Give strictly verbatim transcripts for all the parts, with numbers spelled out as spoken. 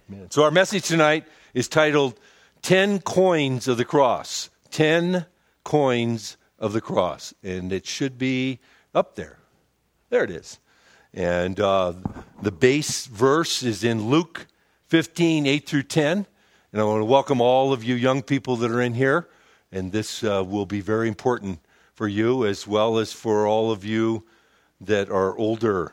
Amen. So our message tonight is titled Ten Coins of the Cross. Ten Coins of the Cross. And it should be up there. There it is. And uh, the base verse is in Luke fifteen, eight through ten. And I want to welcome all of you young people that are in here. And this uh, will be very important for you as well as for all of you that are older.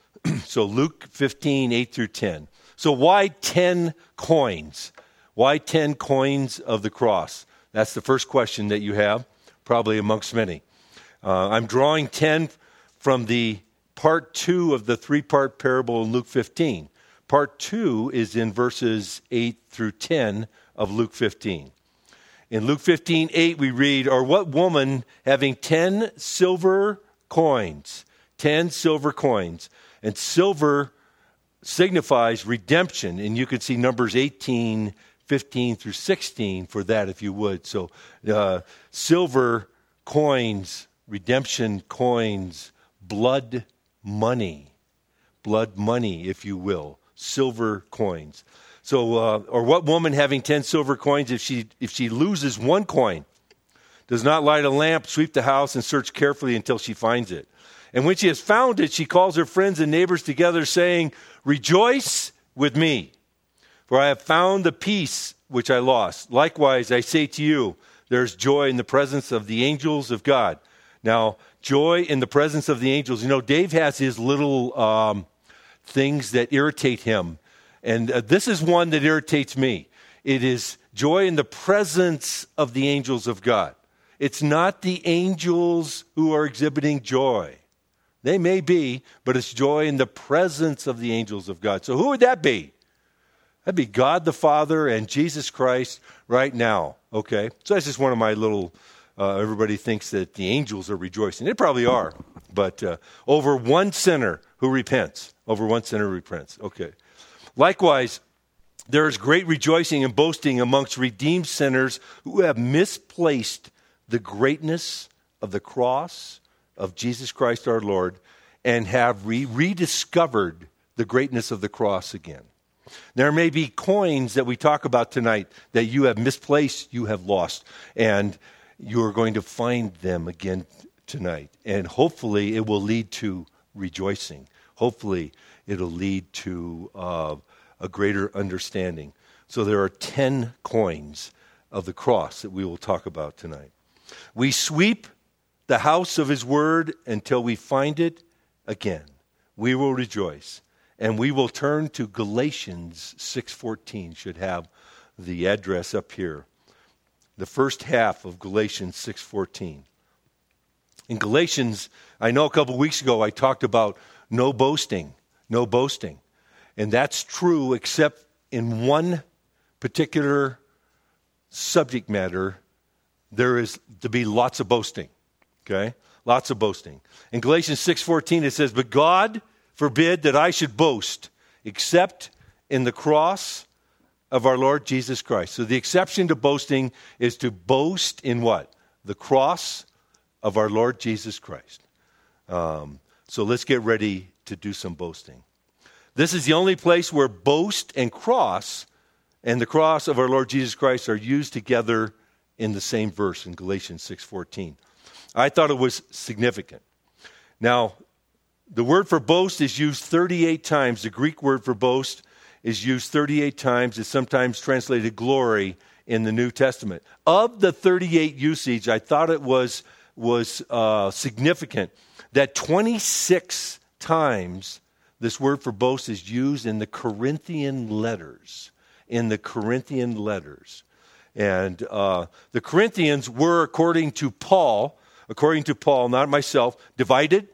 So Luke fifteen, eight through ten. So why ten coins? Why ten coins of the cross? That's the first question that you have, probably amongst many. Uh, I'm drawing ten from the part two of the three-part parable in Luke fifteen. Part two is in verses eight through ten of Luke fifteen. In Luke fifteen, eight, we read, or what woman having ten silver coins, ten silver coins, and silver signifies redemption, and you can see Numbers eighteen, fifteen through sixteen for that if you would. So uh, silver coins, redemption coins, blood money, blood money if you will, silver coins. So, uh, or what woman having ten silver coins, if she if she loses one coin, does not light a lamp, sweep the house, and search carefully until she finds it? And when she has found it, she calls her friends and neighbors together, saying, "Rejoice with me, for I have found the piece which I lost. Likewise, I say to you, there's joy in the presence of the angels of God." Now, joy in the presence of the angels. You know, Dave has his little um, things that irritate him. And uh, this is one that irritates me. It is joy in the presence of the angels of God. It's not the angels who are exhibiting joy. They may be, but it's joy in the presence of the angels of God. So who would that be? That'd be God the Father and Jesus Christ right now. Okay? So that's just one of my little, uh, everybody thinks that the angels are rejoicing. They probably are. But uh, over one sinner who repents. Over one sinner who repents. Okay. Likewise, there is great rejoicing and boasting amongst redeemed sinners who have misplaced the greatness of the cross of Jesus Christ our Lord and have re- rediscovered the greatness of the cross again. There may be coins that we talk about tonight that you have misplaced, you have lost, and you are going to find them again tonight. And hopefully it will lead to rejoicing. Hopefully it'll lead to uh, a greater understanding. So there are ten coins of the cross that we will talk about tonight. We sweep the house of his word until we find it again. We will rejoice. And we will turn to Galatians six fourteen, should have the address up here. The first half of Galatians six fourteen. In Galatians, I know a couple weeks ago I talked about no boasting, no boasting. And that's true except in one particular subject matter, there is to be lots of boasting. Okay? Lots of boasting. In Galatians six fourteen it says, "But God forbid that I should boast except in the cross of our Lord Jesus Christ." So the exception to boasting is to boast in what? The cross of our Lord Jesus Christ. Um, so let's get ready to do some boasting. This is the only place where boast and cross and the cross of our Lord Jesus Christ are used together in the same verse in Galatians six fourteen. I thought it was significant. Now, the word for boast is used thirty-eight times. The Greek word for boast is used thirty-eight times. It's sometimes translated glory in the New Testament. Of the thirty-eight usage, I thought it was, was uh, significant that twenty-six times this word for boast is used in the Corinthian letters. In the Corinthian letters. And uh, the Corinthians were, according to Paul, according to Paul, not myself, divided,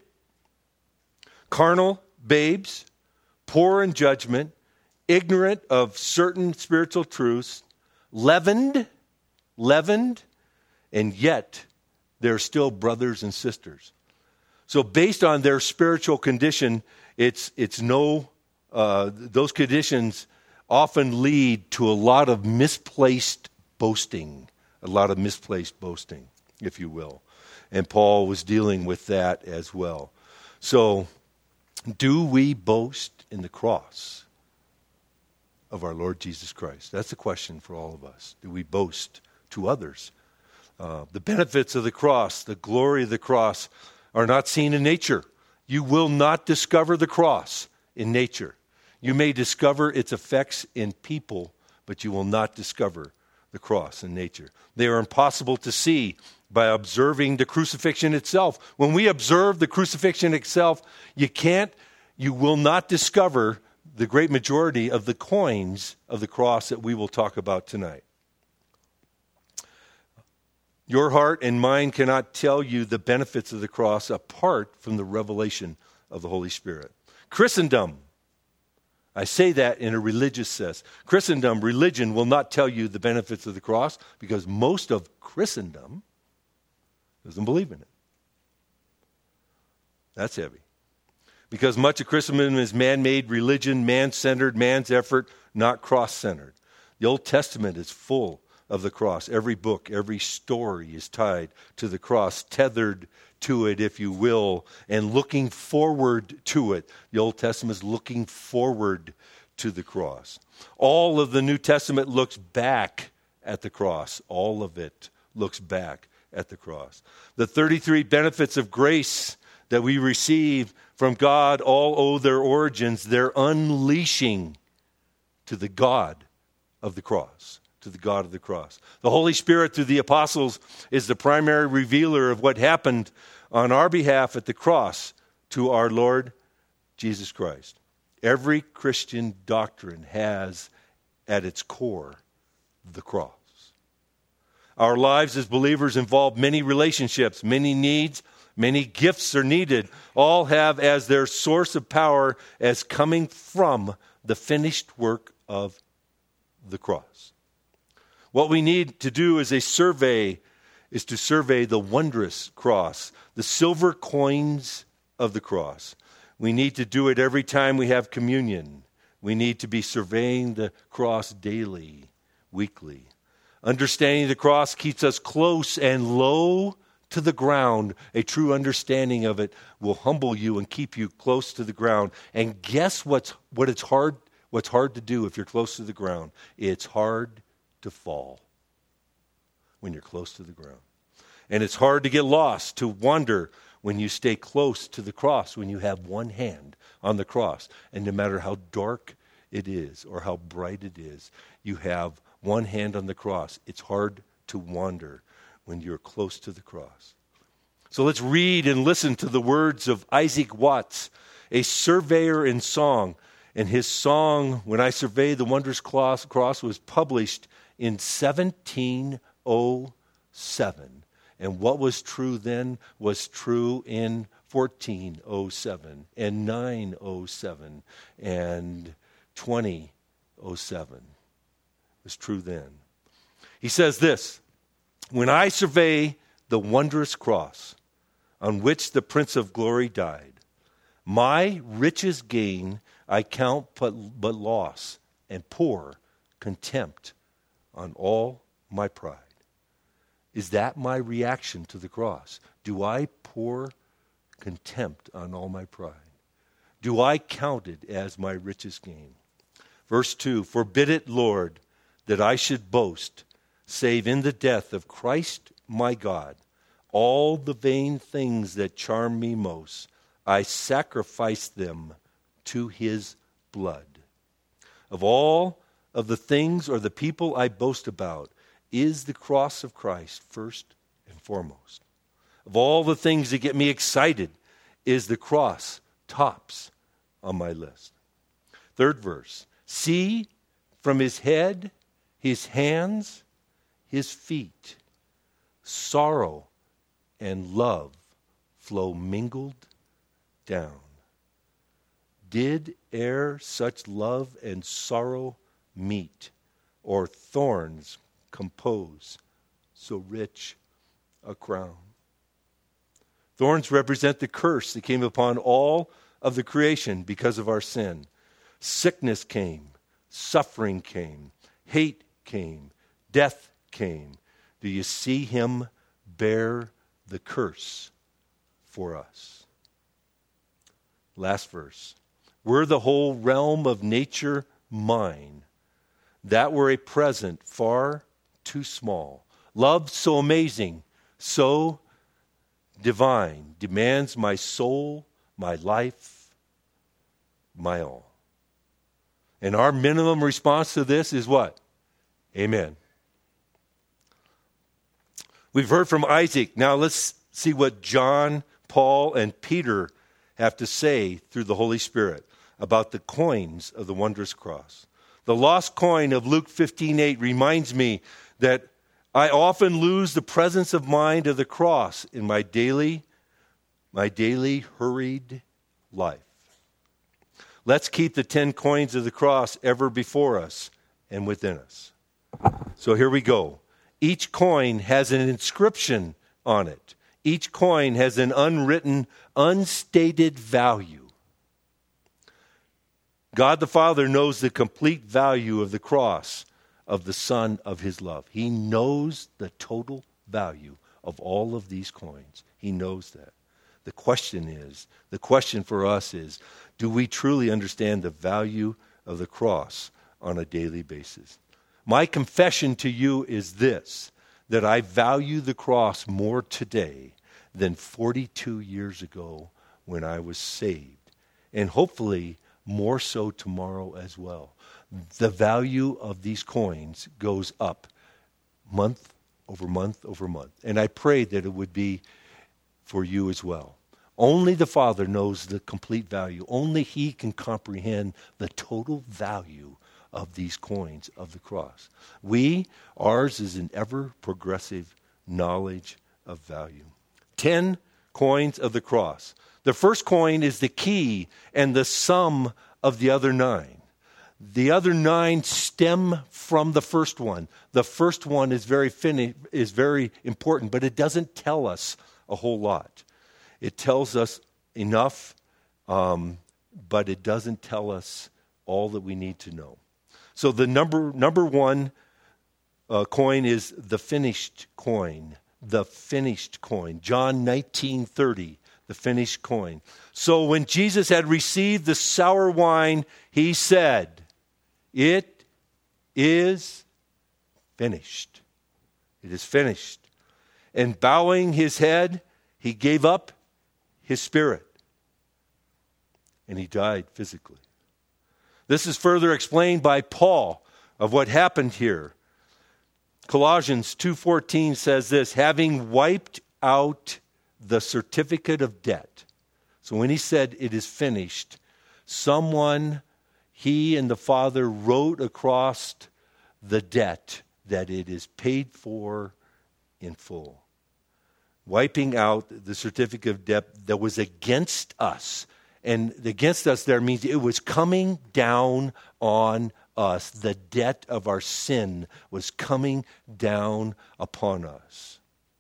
carnal babes, poor in judgment, ignorant of certain spiritual truths, leavened, leavened, and yet they're still brothers and sisters. So based on their spiritual condition, it's it's no, uh, those conditions often lead to a lot of misplaced boasting, a lot of misplaced boasting, if you will. And Paul was dealing with that as well. So, do we boast in the cross of our Lord Jesus Christ? That's the question for all of us. Do we boast to others? Uh, the benefits of the cross, the glory of the cross, are not seen in nature. You will not discover the cross in nature. You may discover its effects in people, but you will not discover the cross in nature. They are impossible to see by observing the crucifixion itself. When we observe the crucifixion itself, you can't, you will not discover the great majority of the coins of the cross that we will talk about tonight. Your heart and mind cannot tell you the benefits of the cross apart from the revelation of the Holy Spirit. Christendom, I say that in a religious sense. Christendom, religion, will not tell you the benefits of the cross because most of Christendom doesn't believe in it. That's heavy. Because much of Christendom is man-made religion, man-centered, man's effort, not cross-centered. The Old Testament is full of the cross. Every book, every story is tied to the cross, tethered to it, if you will, and looking forward to it. The Old Testament is looking forward to the cross. All of the New Testament looks back at the cross. All of it looks back at the cross. The thirty-three benefits of grace that we receive from God all owe their origins, their unleashing to the God of the cross. To the God of the cross. The Holy Spirit, through the apostles, is the primary revealer of what happened on our behalf at the cross to our Lord Jesus Christ. Every Christian doctrine has at its core the cross. Our lives as believers involve many relationships, many needs, many gifts are needed. All have as their source of power as coming from the finished work of the cross. What we need to do is a survey, is to survey the wondrous cross, the silver coins of the cross. We need to do it every time we have communion. We need to be surveying the cross daily, weekly. Understanding the cross keeps us close and low to the ground. A true understanding of it will humble you and keep you close to the ground. And guess what's what it's hard what's hard to do if you're close to the ground? It's hard to fall when you're close to the ground. And it's hard to get lost, to wander when you stay close to the cross, when you have one hand on the cross. And no matter how dark it is or how bright it is, you have one hand on the cross. It's hard to wander when you're close to the cross. So let's read and listen to the words of Isaac Watts, a surveyor in song. And his song, When I Survey the Wondrous Cross, was published in seventeen oh seven. And what was true then was true in fourteen oh seven and nine oh seven and twenty oh seven. It was true then. He says this, when I survey the wondrous cross on which the Prince of Glory died, my richest gain I count but, but loss and pour contempt on all my pride. Is that my reaction to the cross? Do I pour contempt on all my pride? Do I count it as my richest gain? Verse two, forbid it, Lord, that I should boast, save in the death of Christ my God. All the vain things that charm me most, I sacrifice them to his blood. Of all of the things or the people I boast about, is the cross of Christ first and foremost. Of all the things that get me excited, is the cross tops on my list. Third verse, see from his head, his hands, his feet, sorrow and love flow mingled down. Did e'er such love and sorrow meet, or thorns compose so rich a crown? Thorns represent the curse that came upon all of the creation because of our sin. Sickness came, suffering came, hate came, death came. Do you see him bear the curse for us? Last verse. Were the whole realm of nature mine, that were a present far too small. Love so amazing, so divine, demands my soul, my life, my all. And our minimum response to this is what? Amen. We've heard from Isaac. Now let's see what John, Paul, and Peter have to say through the Holy Spirit about the coins of the wondrous cross. The lost coin of Luke fifteen eight reminds me that I often lose the presence of mind of the cross in my daily, my daily hurried life. Let's keep the ten coins of the cross ever before us and within us. So here we go. Each coin has an inscription on it. Each coin has an unwritten, unstated value. God the Father knows the complete value of the cross of the Son of his love. He knows the total value of all of these coins. He knows that. The question is, the question for us is, do we truly understand the value of the cross on a daily basis? My confession to you is this, that I value the cross more today than forty-two years ago when I was saved, and hopefully more so tomorrow as well. The value of these coins goes up month over month over month, and I pray that it would be for you as well. Only the Father knows the complete value. Only he can comprehend the total value of these coins of the cross. We, ours is an ever-progressive knowledge of value. Ten coins of the cross. The first coin is the key and the sum of the other nine. The other nine stem from the first one. The first one is very fin- is very important, but it doesn't tell us a whole lot. It tells us enough, um, but it doesn't tell us all that we need to know. So the number number one uh, coin is the finished coin. The finished coin. John nineteen thirty, the finished coin. So when Jesus had received the sour wine, he said, "It is finished." It is finished. And bowing his head, he gave up his spirit. And he died physically. This is further explained by Paul of what happened here. Colossians two fourteen says this, having wiped out the certificate of debt. So when he said it is finished, someone, he and the Father wrote across the debt that it is paid for in full. Wiping out the certificate of debt that was against us. And against us there means it was coming down on us. The debt of our sin was coming down upon us.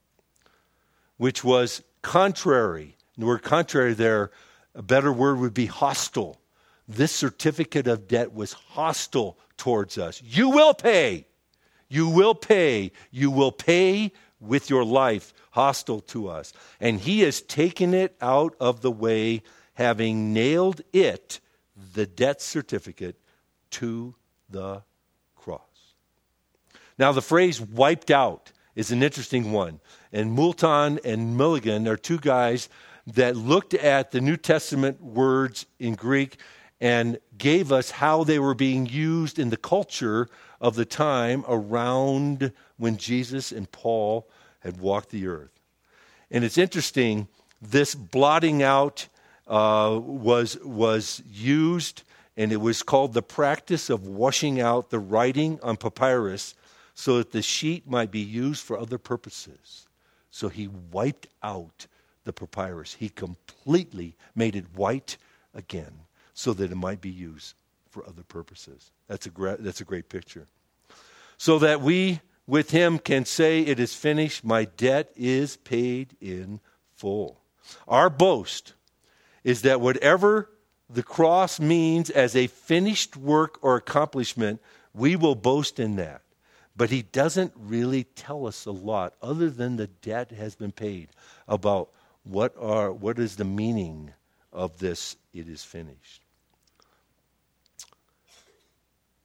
Which was contrary. The word contrary there, a better word would be hostile. This certificate of debt was hostile towards us. You will pay. You will pay. You will pay with your life, hostile to us. And he has taken it out of the way, having nailed it, the debt certificate, to the cross. Now the phrase wiped out is an interesting one. And Moulton and Milligan are two guys that looked at the New Testament words in Greek and gave us how they were being used in the culture of the time around when Jesus and Paul had walked the earth. And it's interesting, this blotting out uh, was, was used, and it was called the practice of washing out the writing on papyrus so that the sheet might be used for other purposes. So he wiped out the papyrus. He completely made it white again so that it might be used for other purposes. That's a gra- that's a great picture. So that we, with him, can say, it is finished, my debt is paid in full. Our boast is that whatever the cross means as a finished work or accomplishment, we will boast in that. But he doesn't really tell us a lot other than the debt has been paid about what are what is the meaning of this, it is finished.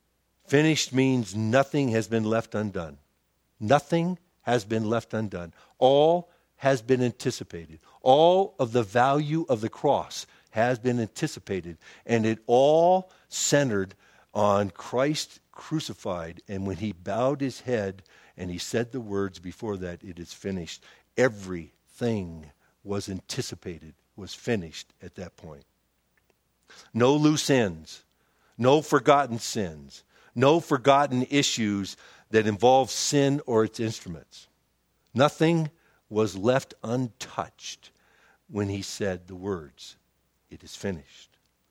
Finished means nothing has been left undone. Nothing has been left undone. All has been anticipated. All of the value of the cross has been anticipated. And it all centered on Christ crucified. And when he bowed his head and he said the words before that, it is finished. Everything was anticipated, was finished at that point. No loose ends, no forgotten sins, no forgotten issues that involve sin or its instruments. Nothing was left untouched when he said the words, it is finished.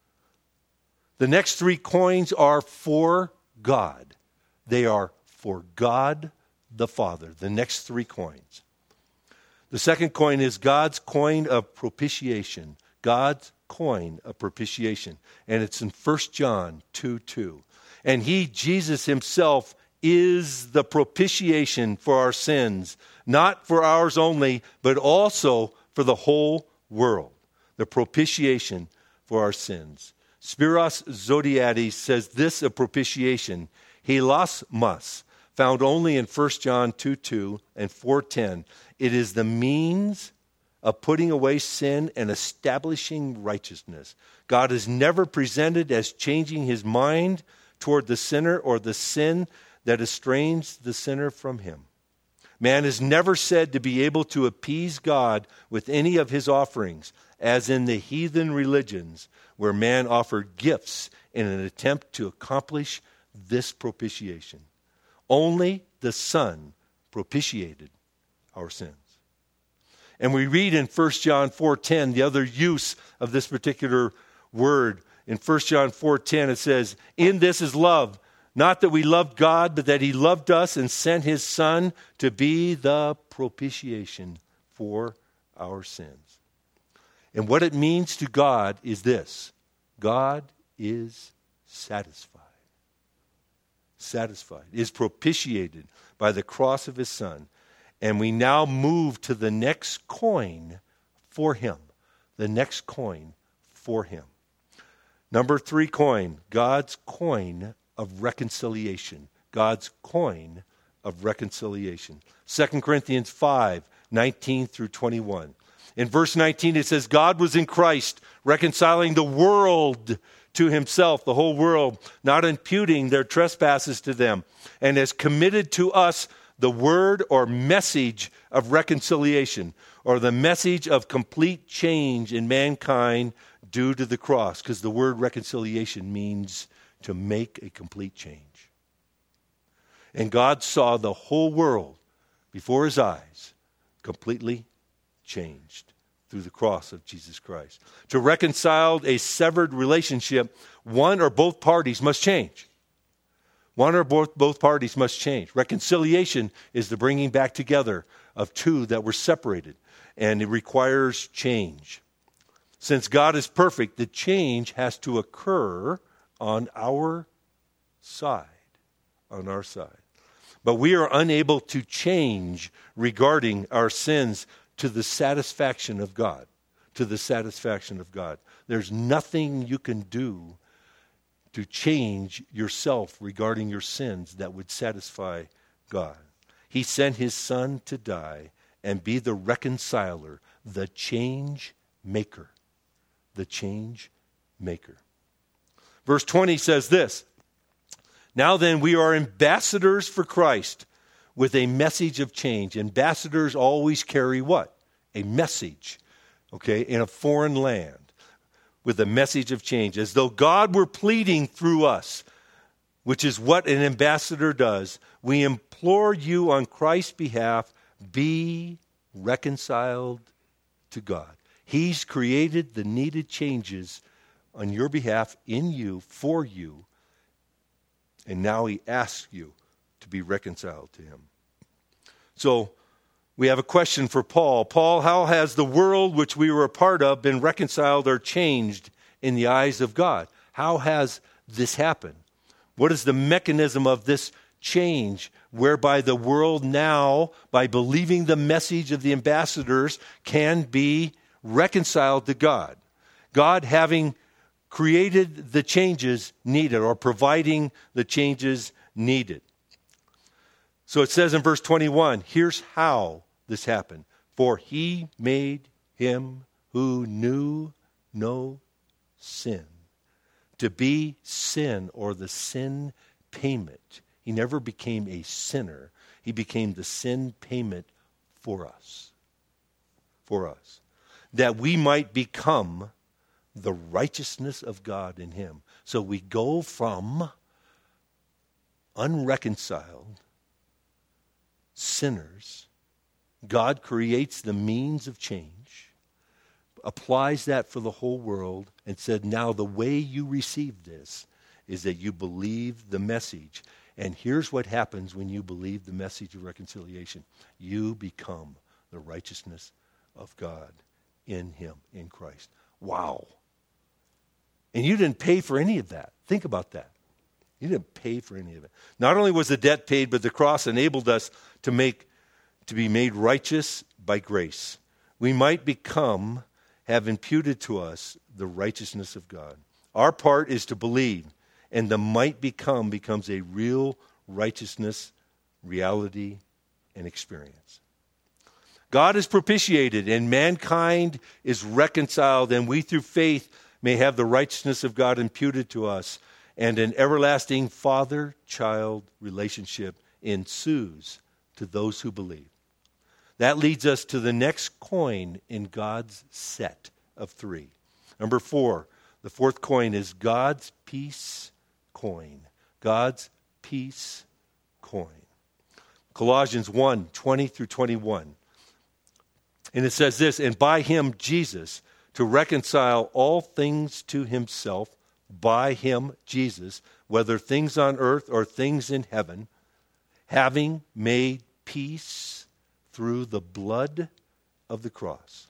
The next three coins are for God. They are for God the Father, the next three coins. The second coin is God's coin of propitiation. God's coin of propitiation. And it's in First John two two. And he, Jesus himself, is the propitiation for our sins, not for ours only, but also for the whole world. The propitiation for our sins. Spiros Zodhiates says this of propitiation, hilasmos, found only in First John two two and four ten. It is the means of putting away sin and establishing righteousness. God is never presented as changing his mind toward the sinner or the sin that estranges the sinner from him. Man is never said to be able to appease God with any of his offerings, as in the heathen religions where man offered gifts in an attempt to accomplish this propitiation. Only the Son propitiated our sins. And we read in First John four ten, the other use of this particular word. In First John four ten, it says, in this is love, not that we loved God, but that he loved us and sent his Son to be the propitiation for our sins. And what it means to God is this: God is satisfied. Satisfied, is propitiated by the cross of his Son. And we now move to the next coin for him. The next coin for him. Number three coin, God's coin of reconciliation. God's coin of reconciliation. Second Corinthians five, nineteen through twenty-one. In verse nineteen it says, God was in Christ reconciling the world to himself, the whole world, not imputing their trespasses to them, and has committed to us the word or message of reconciliation, or the message of complete change in mankind due to the cross, because the word reconciliation means to make a complete change. And God saw the whole world before his eyes completely changed through the cross of Jesus Christ. To reconcile a severed relationship, one or both parties must change. One or both, both parties must change. Reconciliation is the bringing back together of two that were separated, and it requires change. Since God is perfect, the change has to occur on our side, on our side. But we are unable to change regarding our sins to the satisfaction of God, to the satisfaction of God. There's nothing you can do to change yourself regarding your sins that would satisfy God. He sent his Son to die and be the reconciler, the change maker. The change maker. Verse twenty says this, now then we are ambassadors for Christ with a message of change. Ambassadors always carry what? A message, okay, in a foreign land. With a message of change, as though God were pleading through us, which is what an ambassador does. We implore you on Christ's behalf, be reconciled to God. He's created the needed changes on your behalf, in you, for you, and now he asks you to be reconciled to him. So, we have a question for Paul. Paul, how has the world which we were a part of been reconciled or changed in the eyes of God? How has this happened? What is the mechanism of this change whereby the world now, by believing the message of the ambassadors, can be reconciled to God? God having created the changes needed, or providing the changes needed. So it says in verse twenty-one, here's how this happened. For he made him who knew no sin to be sin, or the sin payment. He never became a sinner. He became the sin payment for us. For us. That we might become the righteousness of God in him. So we go from unreconciled sinners. God creates the means of change, applies that for the whole world, and said, now the way you receive this is that you believe the message. And here's what happens when you believe the message of reconciliation. You become the righteousness of God in him, in Christ. Wow. And you didn't pay for any of that. Think about that. You didn't pay for any of it. Not only was the debt paid, but the cross enabled us to make to be made righteous by grace. We might become, have imputed to us the righteousness of God. Our part is to believe, and the might become becomes a real righteousness, reality, and experience. God is propitiated, and mankind is reconciled, and we through faith may have the righteousness of God imputed to us, and an everlasting father-child relationship ensues to those who believe. That leads us to the next coin in God's set of three. Number four, the fourth coin is God's peace coin. God's peace coin. Colossians one, twenty through twenty-one. And it says this, and by him, Jesus, to reconcile all things to himself, by him, Jesus, whether things on earth or things in heaven, having made peace through the blood of the cross.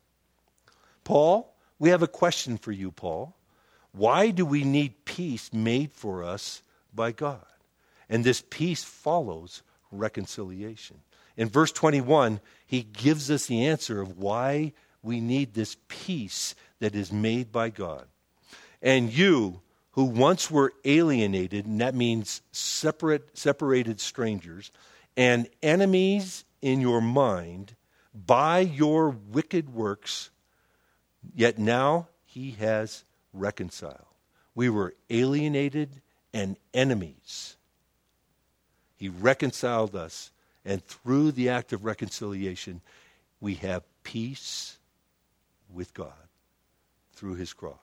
Paul, we have a question for you, Paul. Why do we need peace made for us by God? And this peace follows reconciliation. In verse twenty-one, he gives us the answer of why we need this peace that is made by God. And you, who once were alienated, and that means separate, separated strangers, and enemies in your mind by your wicked works, yet now he has reconciled. We were alienated and enemies. He reconciled us, and through the act of reconciliation, we have peace with God through his cross.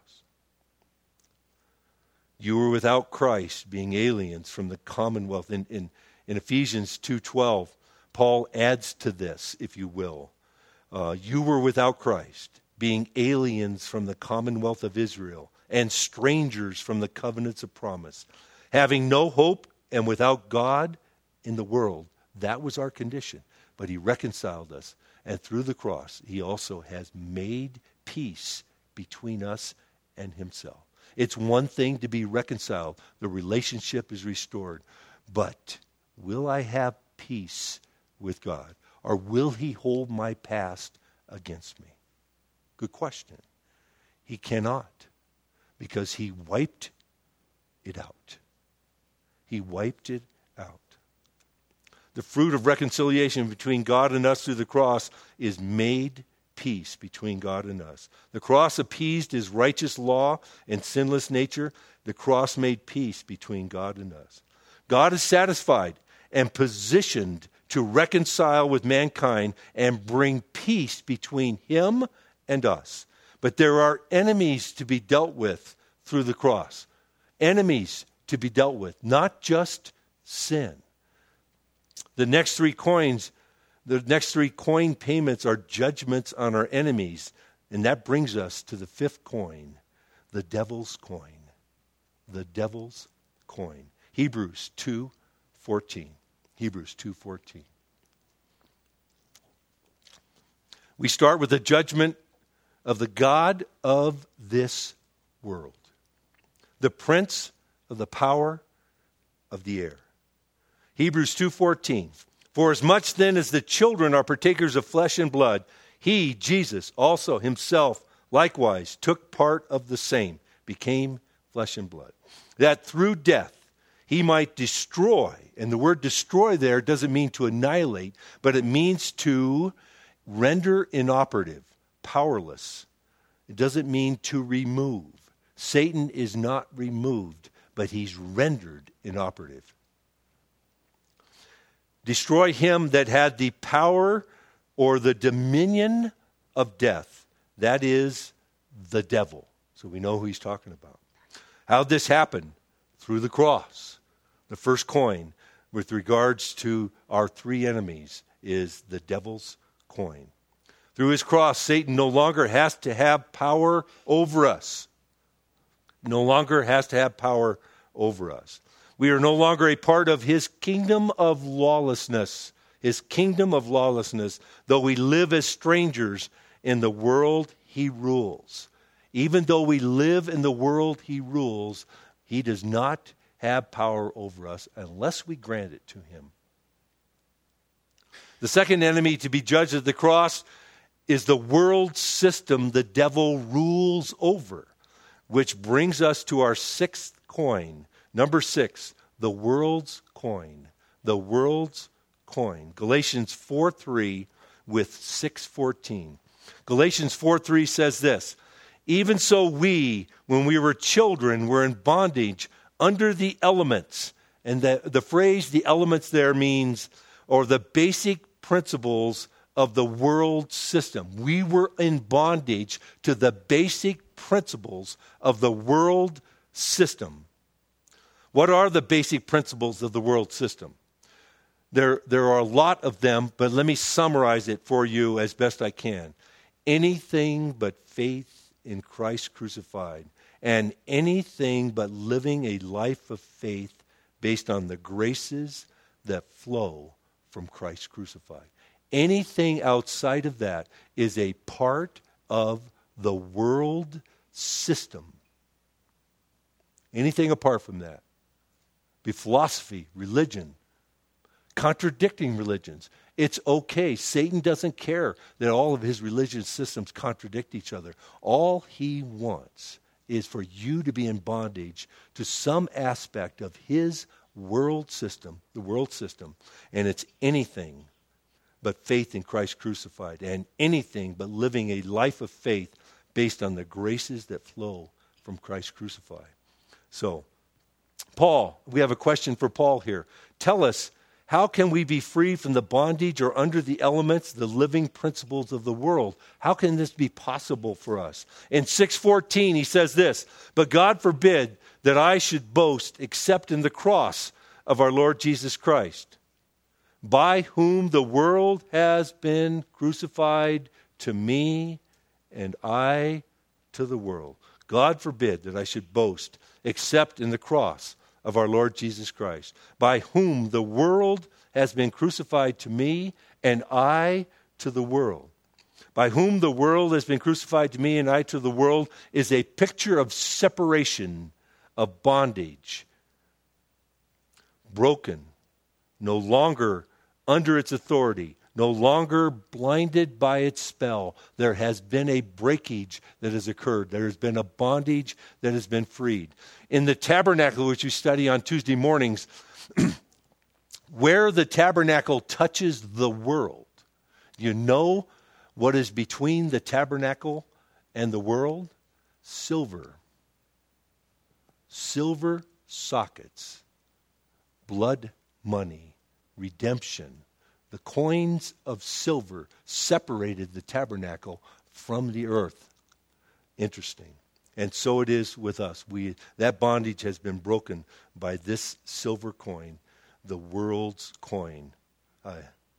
You were without Christ, being aliens from the commonwealth. In, in, in Ephesians two twelve, Paul adds to this, if you will. Uh, you were without Christ, being aliens from the commonwealth of Israel, and strangers from the covenants of promise, having no hope and without God in the world. That was our condition. But he reconciled us, and through the cross, he also has made peace between us and himself. It's one thing to be reconciled. The relationship is restored. But will I have peace with God? Or will he hold my past against me? Good question. He cannot, because he wiped it out. He wiped it out. The fruit of reconciliation between God and us through the cross is made peace between God and us. The cross appeased his righteous law and sinless nature. The cross made peace between God and us. God is satisfied and positioned to reconcile with mankind and bring peace between him and us. But there are enemies to be dealt with through the cross. Enemies to be dealt with, not just sin. The next three coins, the next three coin payments are judgments on our enemies. And that brings us to the fifth coin, the devil's coin. The devil's coin. Hebrews two fourteen. Hebrews two fourteen. We start with the judgment of the God of this world, the prince of the power of the air. Hebrews two fourteen. For as much then as the children are partakers of flesh and blood, he, Jesus, also himself likewise took part of the same, became flesh and blood, that through death he might destroy. And the word destroy there doesn't mean to annihilate, but it means to render inoperative, powerless. It doesn't mean to remove. Satan is not removed, but he's rendered inoperative. Destroy him that had the power or the dominion of death. That is the devil. So we know who he's talking about. How did this happen? Through the cross. The first coin with regards to our three enemies is the devil's coin. Through his cross, Satan no longer has to have power over us. No longer has to have power over us. We are no longer a part of his kingdom of lawlessness. His kingdom of lawlessness, though we live as strangers in the world he rules. Even though we live in the world he rules, he does not have power over us unless we grant it to him. The second enemy to be judged at the cross is the world system the devil rules over, which brings us to our sixth coin. Number six, the world's coin. The world's coin. Galatians four three with six fourteen. Galatians four three says this, even so we, when we were children, were in bondage under the elements. And the, the phrase the elements there means, or the basic principles of the world system. We were in bondage to the basic principles of the world system. What are the basic principles of the world system? There, there are a lot of them, but let me summarize it for you as best I can. Anything but faith in Christ crucified, and anything but living a life of faith based on the graces that flow from Christ crucified. Anything outside of that is a part of the world system. Anything apart from that. Be philosophy, religion, contradicting religions. It's okay. Satan doesn't care that all of his religious systems contradict each other. All he wants is for you to be in bondage to some aspect of his world system, the world system, and it's anything but faith in Christ crucified, and anything but living a life of faith based on the graces that flow from Christ crucified. So, Paul, we have a question for Paul here. Tell us, how can we be free from the bondage or under the elements, the living principles of the world? How can this be possible for us? In six fourteen, he says this, but God forbid that I should boast except in the cross of our Lord Jesus Christ, by whom the world has been crucified to me and I to the world. God forbid that I should boast except in the cross of our Lord Jesus Christ, by whom the world has been crucified to me and I to the world. By whom the world has been crucified to me and I to the world is a picture of separation, of bondage, broken, no longer under its authority, no longer blinded by its spell. There has been a breakage that has occurred. There has been a bondage that has been freed. In the tabernacle, which we study on Tuesday mornings, where the tabernacle touches the world, you know what is between the tabernacle and the world? Silver. Silver sockets. Blood money. Redemption. The coins of silver separated the tabernacle from the earth. Interesting. And so it is with us. We that bondage has been broken by this silver coin, the world's coin. Uh,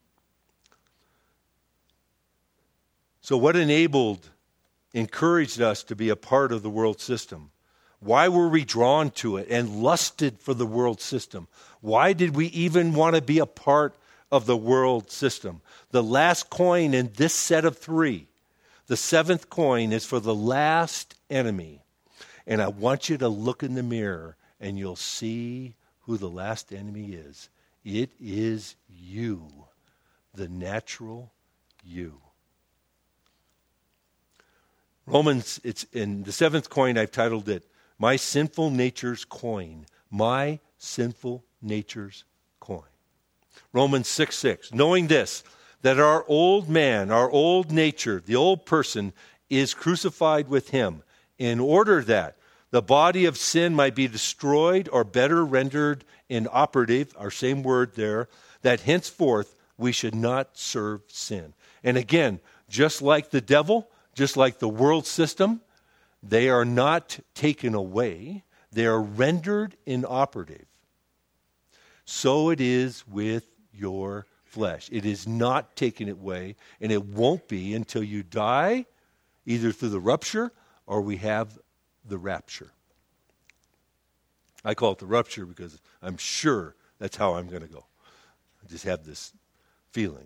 so what enabled, encouraged us to be a part of the world system? Why were we drawn to it and lusted for the world system? Why did we even want to be a part of the world system? The last coin in this set of three, the seventh coin, is for the last enemy. And I want you to look in the mirror and you'll see who the last enemy is. It is you, the natural you. Romans, it's in the seventh coin, I've titled it, My sinful nature's coin. My sinful nature's coin. Romans six six. Knowing this, that our old man, our old nature, the old person, is crucified with him, in order that the body of sin might be destroyed, or better rendered inoperative, our same word there, that henceforth we should not serve sin. And again, just like the devil, just like the world system, they are not taken away. They are rendered inoperative. So it is with your flesh. It is not taken away, and it won't be until you die, either through the rupture or we have the rapture. I call it the rupture because I'm sure that's how I'm going to go. I just have this feeling.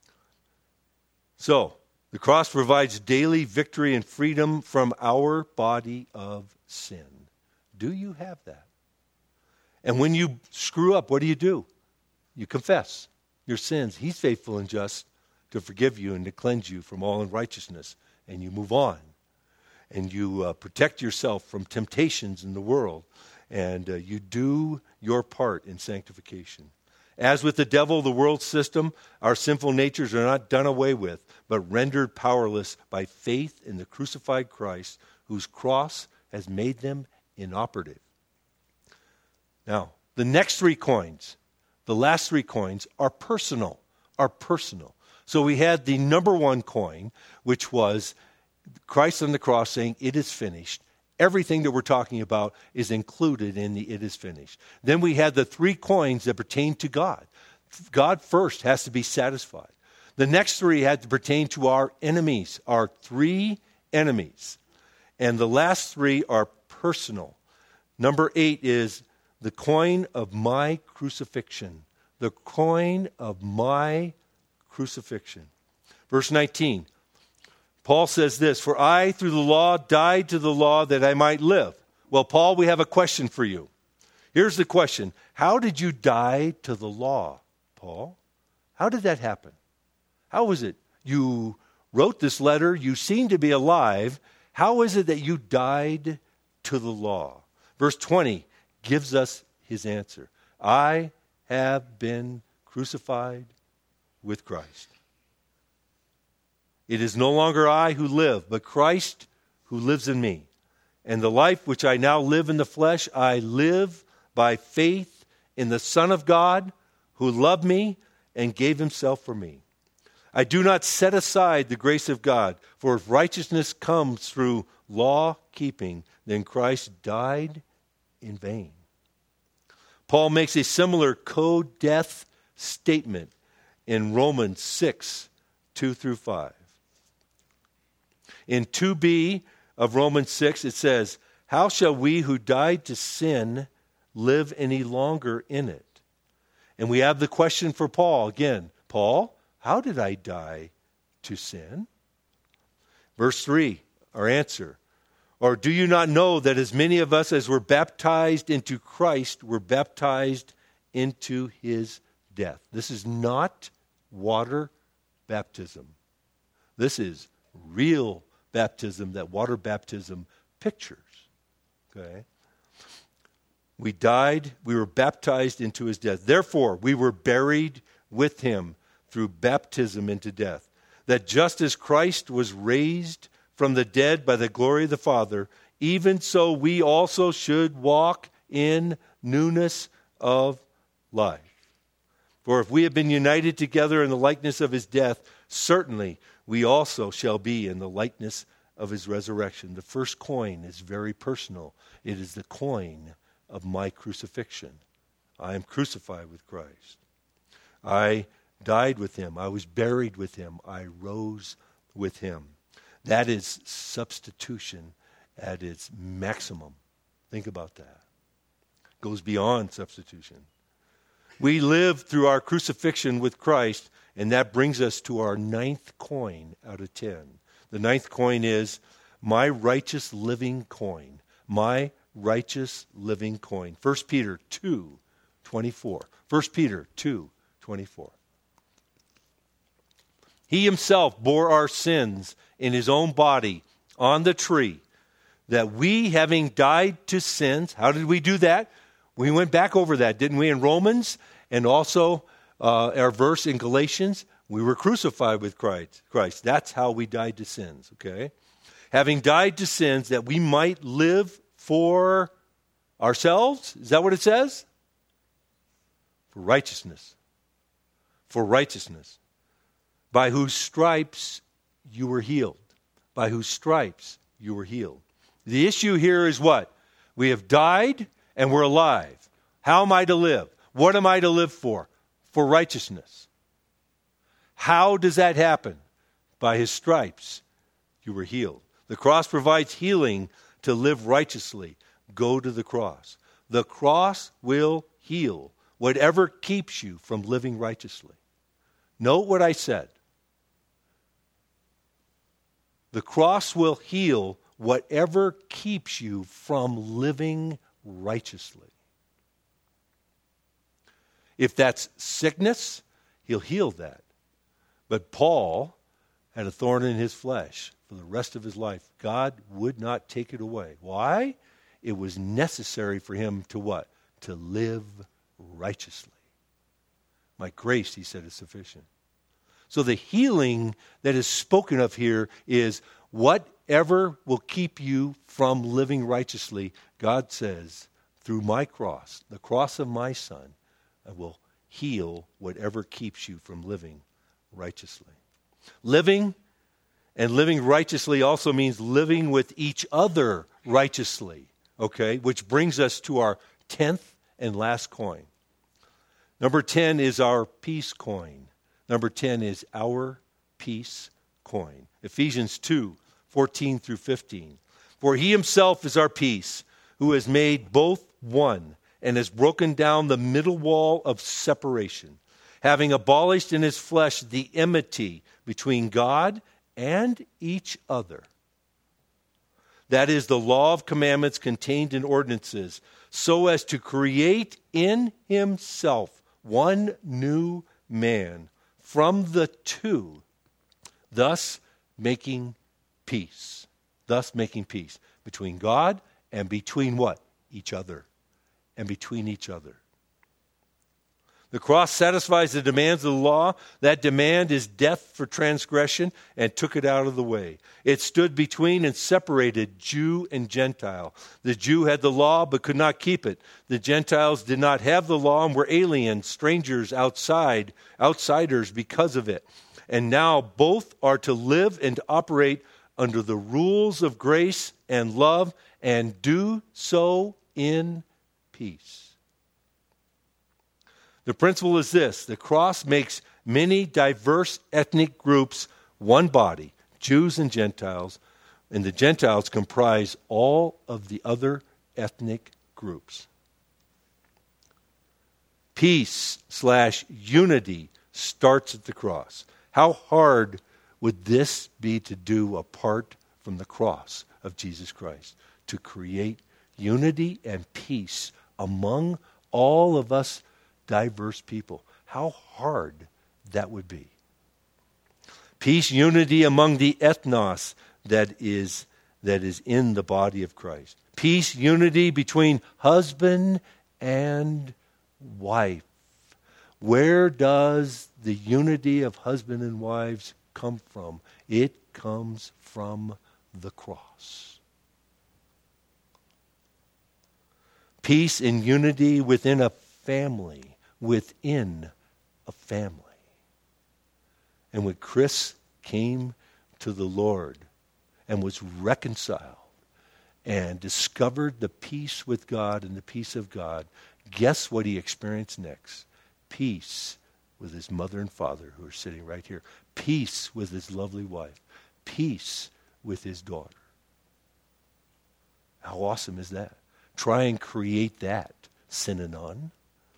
So, the cross provides daily victory and freedom from our body of sin. Do you have that? And when you screw up, what do you do? You confess your sins. He's faithful and just to forgive you and to cleanse you from all unrighteousness. And you move on. And you uh, protect yourself from temptations in the world. And uh, you do your part in sanctification. As with the devil, the world system, our sinful natures are not done away with, but rendered powerless by faith in the crucified Christ, whose cross has made them inoperative. Now, the next three coins, the last three coins, are personal, are personal. So we had the number one coin, which was Christ on the cross saying, "It is finished." Everything that we're talking about is included in the "it is finished." Then we had the three coins that pertain to God. God first has to be satisfied. The next three had to pertain to our enemies, our three enemies. And the last three are personal. Number eight is the coin of my crucifixion. The coin of my crucifixion. Verse nineteen. Paul says this, "For I, through the law, died to the law that I might live." Well, Paul, we have a question for you. Here's the question. How did you die to the law, Paul? How did that happen? How was it? You wrote this letter. You seem to be alive. How is it that you died to the law? Verse twenty gives us his answer. I have been crucified with Christ. It is no longer I who live, but Christ who lives in me. And the life which I now live in the flesh, I live by faith in the Son of God who loved me and gave himself for me. I do not set aside the grace of God, for if righteousness comes through law keeping, then Christ died in vain. Paul makes a similar co-death statement in Romans six, two through five. In two b of Romans six, it says, "How shall we who died to sin live any longer in it?" And we have the question for Paul again. Paul, how did I die to sin? Verse three, our answer. Or do you not know that as many of us as were baptized into Christ were baptized into his death? This is not water baptism. This is real baptism that water baptism pictures. Okay? We died, we were baptized into his death. Therefore, we were buried with him through baptism into death, that just as Christ was raised from the dead by the glory of the Father, even so we also should walk in newness of life. For if we have been united together in the likeness of his death, certainly we also shall be in the likeness of his resurrection. The first coin is very personal. It is the coin of my crucifixion. I am crucified with Christ. I died with him. I was buried with him. I rose with him. That is substitution at its maximum. Think about that. It goes beyond substitution. We live through our crucifixion with Christ, and that brings us to our ninth coin out of ten. The ninth coin is my righteous living coin. My righteous living coin. First Peter two twenty-four. First Peter two twenty-four. He himself bore our sins in his own body on the tree, that we, having died to sins, how did we do that? We went back over that, didn't we, in Romans, and also uh, our verse in Galatians? We were crucified with Christ. Christ. That's how we died to sins, okay? Having died to sins, that we might live for ourselves. Is that what it says? For righteousness. For righteousness. By whose stripes you were healed. By whose stripes you were healed. The issue here is what? We have died and we're alive. How am I to live? What am I to live for? For righteousness. How does that happen? By his stripes you were healed. The cross provides healing to live righteously. Go to the cross. The cross will heal whatever keeps you from living righteously. Note what I said. The cross will heal whatever keeps you from living righteously. If that's sickness, he'll heal that. But Paul had a thorn in his flesh for the rest of his life. God would not take it away. Why? It was necessary for him to what? To live righteously. My grace, he said, is sufficient. So the healing that is spoken of here is whatever will keep you from living righteously. God says, through my cross, the cross of my Son, I will heal whatever keeps you from living righteously. Living and living righteously also means living with each other righteously. Okay, which brings us to our tenth and last coin. Number ten is our peace coin. Number ten is our peace coin. Ephesians two, fourteen through fifteen. For he himself is our peace, who has made both one and has broken down the middle wall of separation, having abolished in his flesh the enmity between God and each other. That is the law of commandments contained in ordinances, so as to create in himself one new man from the two, thus making peace. Thus making peace between God and between what? Each other. And between each other. The cross satisfies the demands of the law. That demand is death for transgression, and took it out of the way. It stood between and separated Jew and Gentile. The Jew had the law but could not keep it. The Gentiles did not have the law and were aliens, strangers outside, outsiders because of it. And now both are to live and operate under the rules of grace and love, and do so in peace. The principle is this: the cross makes many diverse ethnic groups one body, Jews and Gentiles, and the Gentiles comprise all of the other ethnic groups. Peace slash unity starts at the cross. How hard would this be to do apart from the cross of Jesus Christ? To create unity and peace among all of us diverse people. How hard that would be. Peace, unity among the ethnos that is, that is in the body of Christ. Peace, unity between husband and wife. Where does the unity of husband and wives come from? It comes from the cross. Peace and unity within a family. Within a family. And when Chris came to the Lord and was reconciled and discovered the peace with God and the peace of God, guess what he experienced next? Peace with his mother and father who are sitting right here. Peace with his lovely wife. Peace with his daughter. How awesome is that? Try and create that, Synanon.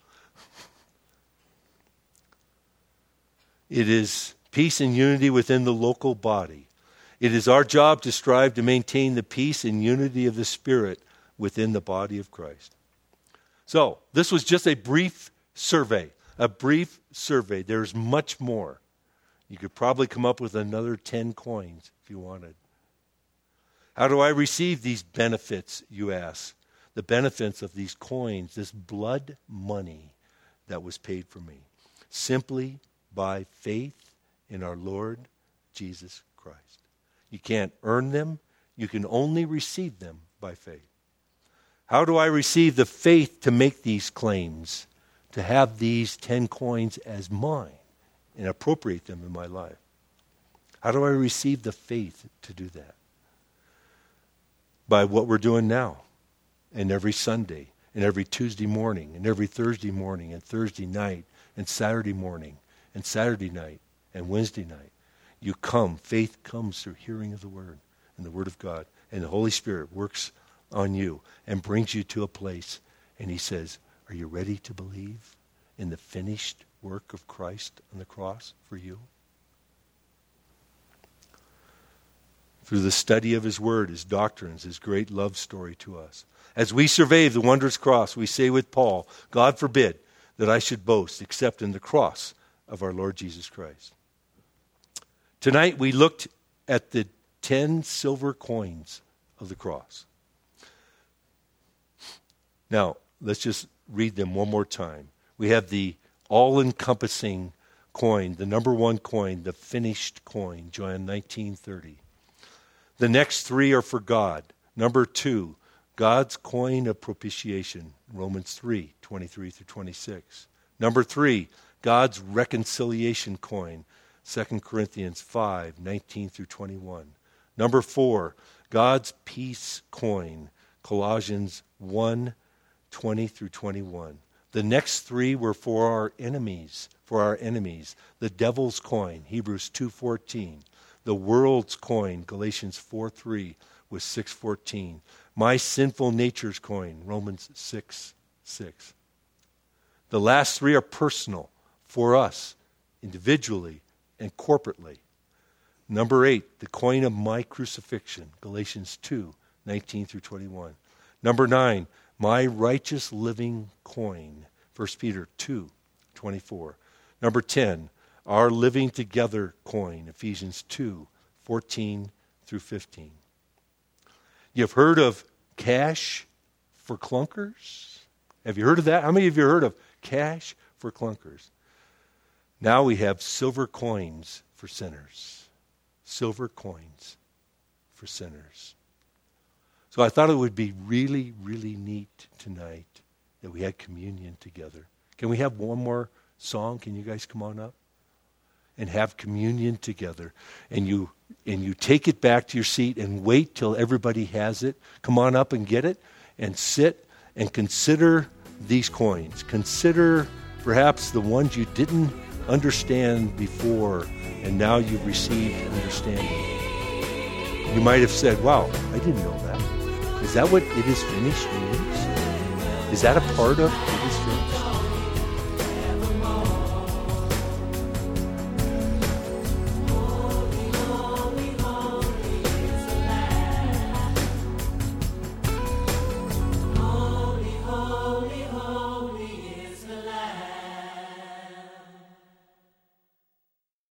It is peace and unity within the local body. It is our job to strive to maintain the peace and unity of the Spirit within the body of Christ. So, this was just a brief survey. A brief survey. There's much more. You could probably come up with another ten coins if you wanted. How do I receive these benefits, you ask? The benefits of these coins, this blood money that was paid for me. Simply by faith in our Lord Jesus Christ. You can't earn them. You can only receive them by faith. How do I receive the faith to make these claims, to have these ten coins as mine and appropriate them in my life? How do I receive the faith to do that? By what we're doing now, and every Sunday, and every Tuesday morning, and every Thursday morning, and Thursday night, and Saturday morning, and Saturday night, and Wednesday night. You come, faith comes through hearing of the Word, and the Word of God, and the Holy Spirit works on you and brings you to a place, and he says, are you ready to believe in the finished work of Christ on the cross for you? Through the study of his word, his doctrines, his great love story to us. As we survey the wondrous cross, we say with Paul, God forbid that I should boast except in the cross of our Lord Jesus Christ. Tonight we looked at the ten silver coins of the cross. Now, let's just read them one more time. We have the all-encompassing coin, the number one coin, the finished coin, John nineteen thirty. The next three are for God. Number two, God's coin of propitiation, Romans three, twenty-three through twenty-six. Number three, God's reconciliation coin, Second Corinthians five, nineteen through twenty-one. Number four, God's peace coin, Colossians one, twenty through twenty-one. The next three were for our enemies, for our enemies. The devil's coin, Hebrews two fourteen. The world's coin, Galatians four three with six fourteen. My sinful nature's coin, Romans six six. The last three are personal for us, individually and corporately. Number eight, the coin of my crucifixion, Galatians two nineteen through twenty-one. Number nine, my righteous living coin, First Peter two twenty-four. Number ten, our living together coin, Ephesians two fourteen through fifteen. You've heard of cash for clunkers? Have you heard of that? How many of you heard of cash for clunkers? Now we have silver coins for sinners. Silver coins for sinners. So I thought it would be really, really neat tonight that we had communion together. Can we have one more song? Can you guys come on up? And have communion together. And you and you take it back to your seat and wait till everybody has it. Come on up and get it and sit and consider these coins. Consider perhaps the ones you didn't understand before and now you've received understanding. You might have said, wow, I didn't know that. Is that what it is finished means? Is that a part of it is finished?